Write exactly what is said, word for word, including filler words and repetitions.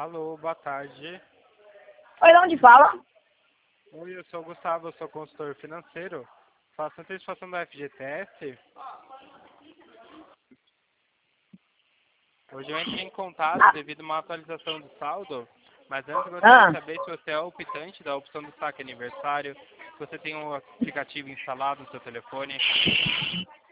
Alô, boa tarde. Oi, de onde fala? Oi, eu sou o Gustavo, eu sou consultor financeiro. Faço antecipação da F G T S. Hoje eu entrei em contato Ah. devido a uma atualização do saldo, mas antes eu Ah. gostaria de saber se você é optante da opção do saque aniversário, se você tem um aplicativo instalado no seu telefone.